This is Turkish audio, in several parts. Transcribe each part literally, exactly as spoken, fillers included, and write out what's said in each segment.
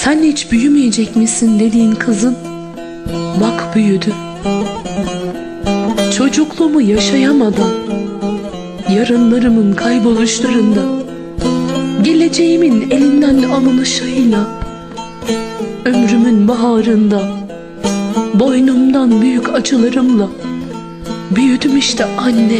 sen hiç büyümeyecek misin dediğin kızın bak büyüdü. Çocukluğumu yaşayamadan, yarınlarımın kayboluşlarında, geleceğimin elinden alınışıyla, ömrümün baharında, boynumdan büyük acılarımla büyüdüm işte anne.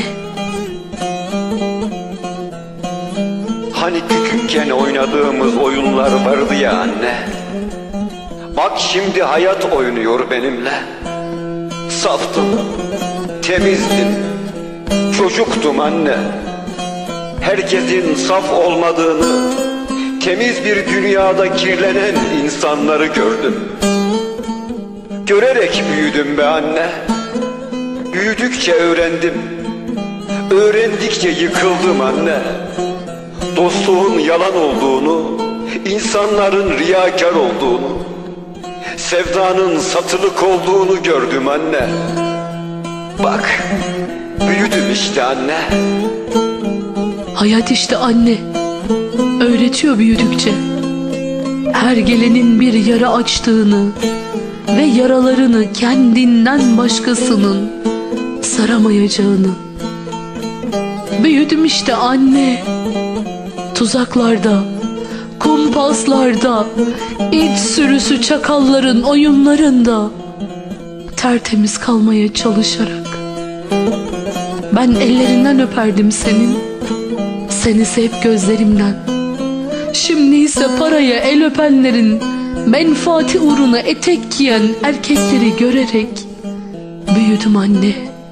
Hani küçükken oynadığımız oyunlar vardı ya anne. Bak şimdi hayat oynuyor benimle. Saftım, temizdim, çocuktum anne. Herkesin saf olmadığını, temiz bir dünyada kirlenen insanları gördüm. Görerek büyüdüm be anne. Büyüdükçe öğrendim, öğrendikçe yıkıldım anne. Dostluğun yalan olduğunu, insanların riyakar olduğunu, sevdanın satılık olduğunu gördüm anne. Bak, büyüdüm işte anne. Hayat işte anne, öğretiyor büyüdükçe. Her gelenin bir yara açtığını ve yaralarını kendinden başkasının saramayacağını. Büyüdüm işte anne. Tuzaklarda, kumpaslarda, iç sürüsü çakalların oyunlarında tertemiz kalmaya çalışarak. Ben ellerinden öperdim senin, sen ise hep gözlerimden. Şimdi ise paraya el öpenlerin, menfaati uğruna etek giyen erkekleri görerek büyüdüm anne.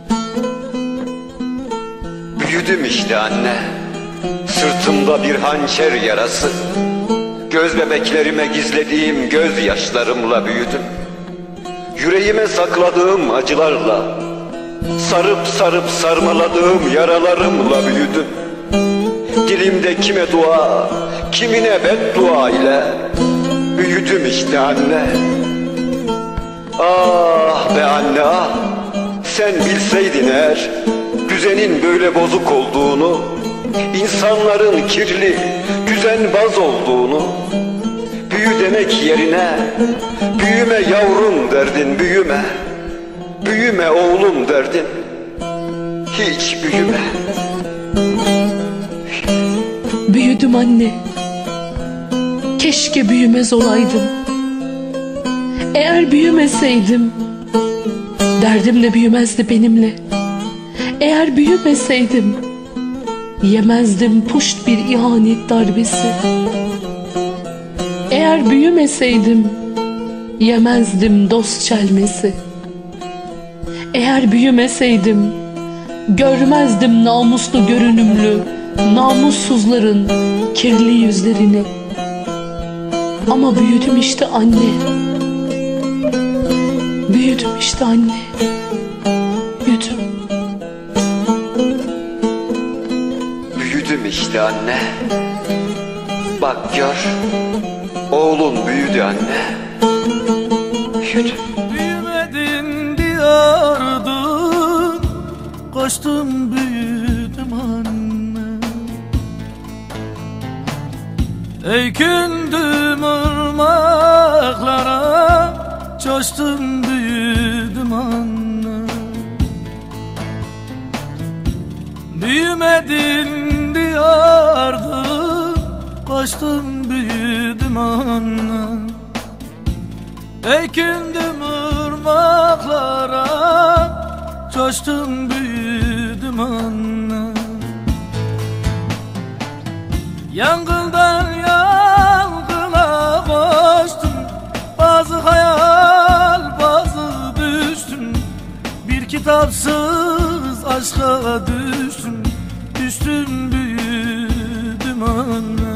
Büyüdüm işte anne. Sırtımda bir hançer yarası, göz bebeklerime gizlediğim gözyaşlarımla büyüdüm. Yüreğime sakladığım acılarla, sarıp sarıp sarmaladığım yaralarımla büyüdüm. Dilimde kime dua, kimine beddua ile büyüdüm işte anne. Ah be anne ah, sen bilseydin eğer düzenin böyle bozuk olduğunu, İnsanların kirli, düzenbaz olduğunu, büyü demek yerine büyüme yavrum derdin, büyüme, büyüme oğlum derdin, hiç büyüme. Büyüdüm anne, keşke büyümez olaydım. Eğer büyümeseydim, derdim de büyümezdi benimle. Eğer büyümeseydim, yemezdim puşt bir ihanet darbesi. Eğer büyümeseydim, yemezdim dost çelmesi. Eğer büyümeseydim, görmezdim namuslu görünümlü namussuzların kirli yüzlerini. Ama büyüdüm işte anne. Büyüdüm işte anne. Büyüdüm. Büyüdüm işte anne. Bak gör, oğlun büyüdü anne. Büyüdüm. Büyümedin diyordun, koştum büyüdüm anne. Eykündüm ırmaklara, coştum büyüdüm anne. Büyümedin diyordun, koştum büyüdüm anne. Eykündüm ırmaklara, coştum büyüdüm anne. Yangından yangına koştum, bazı hayal bazı düştüm. Bir kitapsız aşka düştüm, düştüm büyüdüm anne.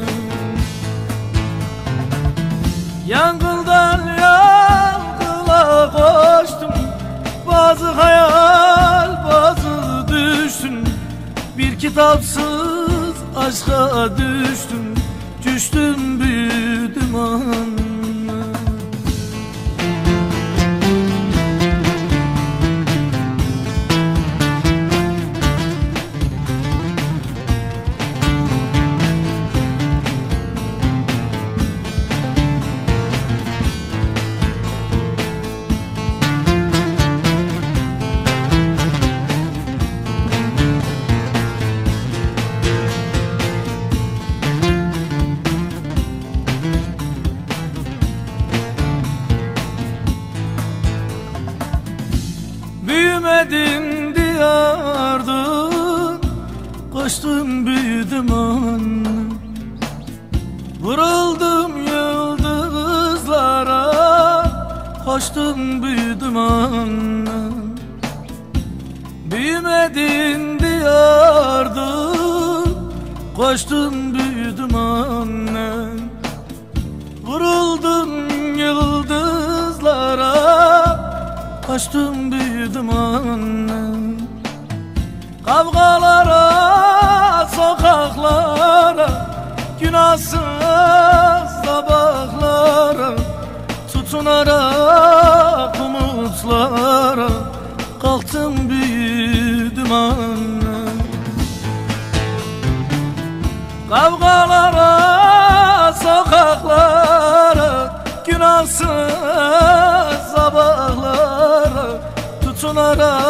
Yangından yangına koştum, bazı hayal bazı düştüm. Bir kitapsız aşka düştüm, düştüm büyüdüm anne. koştum büyüdüm anne. Vuruldum yıldızlara, koştum büyüdüm anne. Büyümedin diyordum, koştum büyüdüm anne. Vuruldum yıldızlara, koştum büyüdüm anne. Kavgalara, sokaklara, günahsız sabahlara, tutunarak umutlara, kalktım büyüdüm anne. Kavgalara, sokaklara, günahsız sabahlara, tutunarak